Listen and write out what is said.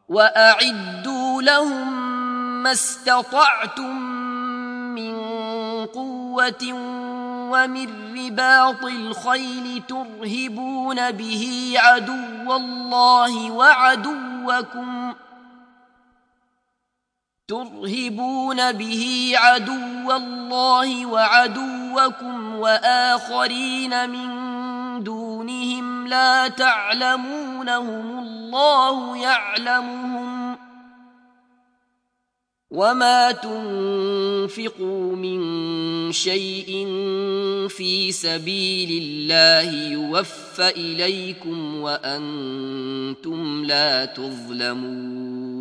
وأعدوا لهم ما استطعتم من قوة ومن رباط الخيل ترهبون به عدو الله وعدوكم وآخرين من دونهم لا تعلمونهم الله يعلمهم وما تنفقوا من شيء في سبيل الله يوفى إليكم وأنتم لا تظلمون